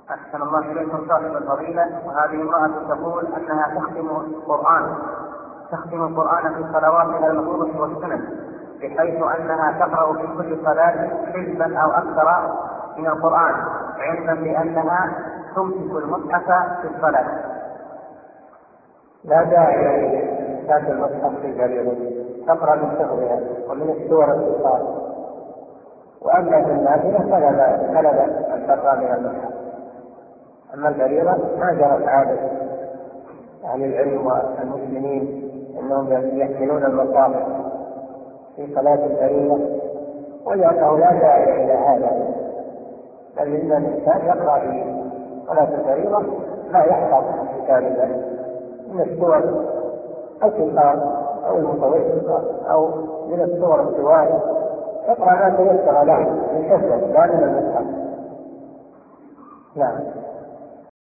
أحسن الله إليكم صاحب الفضيلة. وهذه امرأة تقول أنها تختم القرآن في صلواتها المفروضة والسنن، بحيث أنها تقرأ في كل صلاة حزبا أو أكثر من القرآن، علما بأنها تمسك المصحف في الصلاة. لا داعي لإمساك المصحف في الفريضة، تقرأ من حفظها ومن السور القصار. وأما في النافلة فلا بأس أن تقرأ من المصحف. أما الفريضة ما جرت عادة أهل العلم والمسلمين أنهم يحملون المصاحف في صلاة الفريضة، ولأنه لا داعي إلى هذا، بل إن الإنسان يقرأ في صلاة الفريضة ما يحفظ من كتاب الله من السور القصار أو المتوسطة أو من السور الطوال، يقرأ ما تيسر له من حفظه لا من المصحف. نعم.